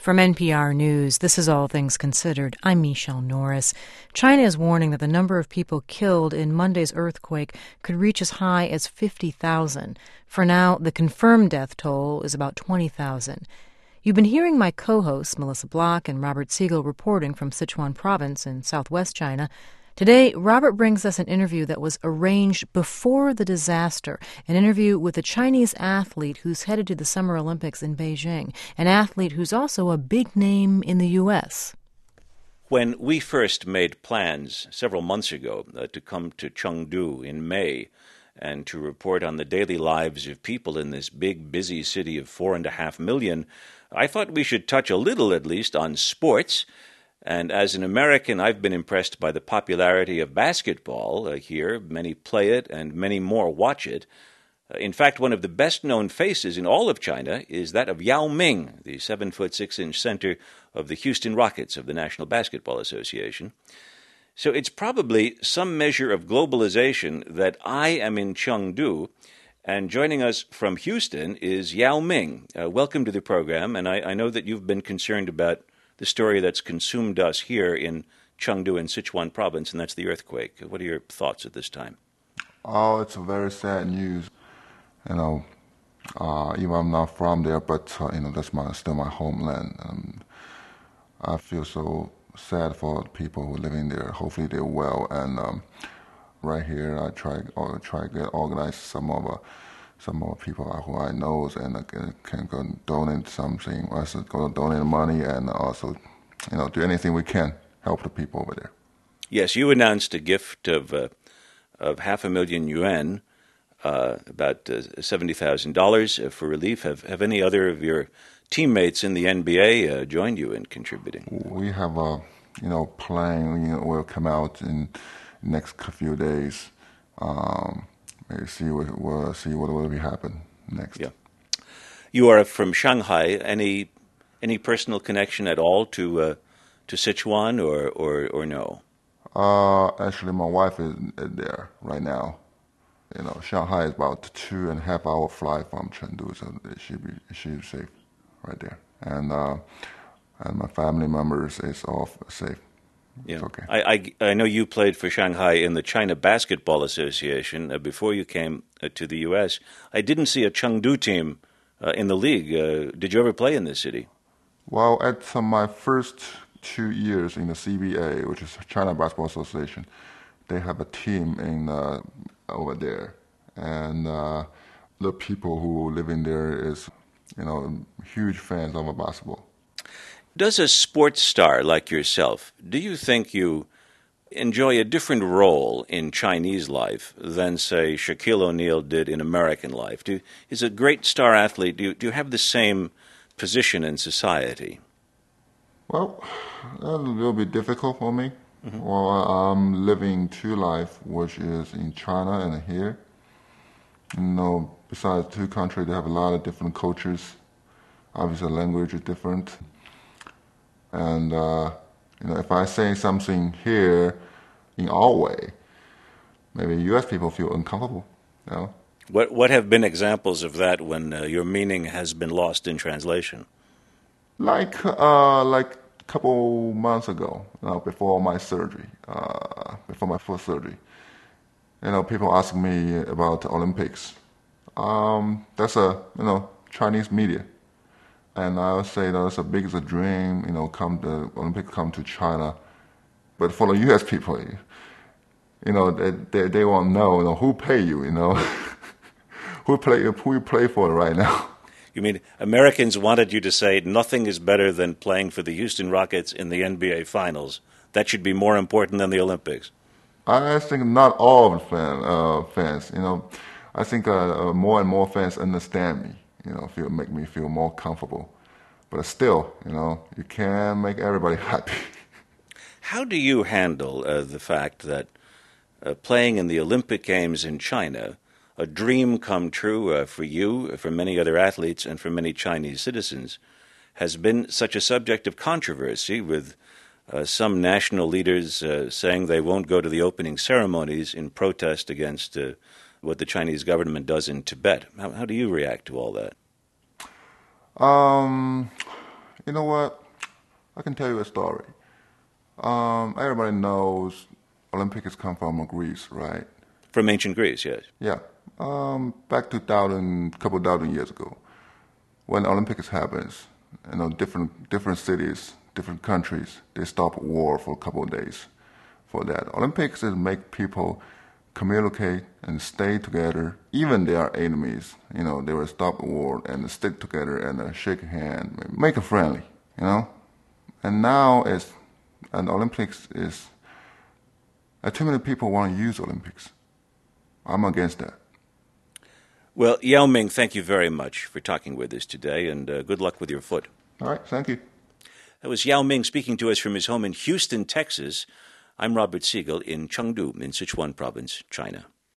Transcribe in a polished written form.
From NPR News, this is All Things Considered. I'm Michelle Norris. China is warning that the number of people killed in Monday's earthquake could reach as high as 50,000. For now, the confirmed death toll is about 20,000. You've been hearing my co-hosts, Melissa Block and Robert Siegel, reporting from Sichuan Province in southwest China. Today, Robert brings us an interview that was arranged before the disaster, an interview with a Chinese athlete who's headed to the Summer Olympics in Beijing, an athlete who's also a big name in the U.S. When we first made plans several months ago to come to Chengdu in May and to report on the daily lives of people in this big, busy city of 4.5 million, I thought we should touch a little, at least, on sports. And as an American, I've been impressed by the popularity of basketball here. Many play it and many more watch it. In fact, one of the best-known faces in all of China is that of Yao Ming, the 7'6" center of the Houston Rockets of the National Basketball Association. So it's probably some measure of globalization that I am in Chengdu, and joining us from Houston is Yao Ming. Welcome to the program, and I know that you've been concerned about the story that's consumed us here in Chengdu in Sichuan Province, and that's the earthquake. What are your thoughts at this time? Oh, it's a very sad news. Even I'm not from there, but that's still my homeland. I feel so sad for the people who are living there. Hopefully they're well. And right here, I try to get organized some of people who I know, and can go donate something. Also go donate money, and also, do anything we can help the people over there. Yes, you announced a gift of 500,000 yuan, about $70,000 for relief. Have any other of your teammates in the NBA joined you in contributing? We have a plan. We'll come out in the next few days. Maybe see what will happen next. Yeah, you are from Shanghai. Any personal connection at all to Sichuan or no? Actually, my wife is there right now. Shanghai is about 2.5 hour flight from Chengdu, so she's safe right there. And my family members is all safe. Yeah. It's okay. I know you played for Shanghai in the China Basketball Association before you came to the U.S. I didn't see a Chengdu team in the league. Did you ever play in this city? Well, at my first 2 years in the CBA, which is China Basketball Association, they have a team in over there, and the people who live in there is, huge fans of basketball. Does a sports star like yourself, do you think you enjoy a different role in Chinese life than, say, Shaquille O'Neal did in American life? Is a great star athlete, do you have the same position in society? Well, that will be difficult for me. Mm-hmm. Well, I'm living two lives, which is in China and here. Besides two countries, they have a lot of different cultures. Obviously, the language is different. And, if I say something here in our way, maybe U.S. people feel uncomfortable, What have been examples of that when your meaning has been lost in translation? Like a couple months ago, before my surgery, before my first surgery, people ask me about the Olympics. That's Chinese media. And I would say that's the biggest dream, the Olympics come to China. But for the U.S. people, they won't know, who pay you, who you play for right now. You mean Americans wanted you to say nothing is better than playing for the Houston Rockets in the NBA Finals? That should be more important than the Olympics. I think not all of the fans. I think more and more fans understand me. Make me feel more comfortable. But still, you can't make everybody happy. How do you handle the fact that playing in the Olympic Games in China, a dream come true for you, for many other athletes, and for many Chinese citizens, has been such a subject of controversy, with some national leaders saying they won't go to the opening ceremonies in protest against what the Chinese government does in Tibet? How do you react to all that? You know what? I can tell you a story. Everybody knows Olympics come from Greece, right? From ancient Greece, yes. Yeah. Back 2000, couple thousand years ago, when Olympics happens, different cities, different countries, they stop war for a couple of days. For that, Olympics is make people communicate and stay together, even they are enemies. They will stop the war and stick together and shake hands, make it friendly. And now Olympics is too many people want to use Olympics. I'm against that. Well, Yao Ming, thank you very much for talking with us today, and good luck with your foot. All right, thank you. That was Yao Ming speaking to us from his home in Houston, Texas. I'm Robert Siegel in Chengdu in Sichuan Province, China.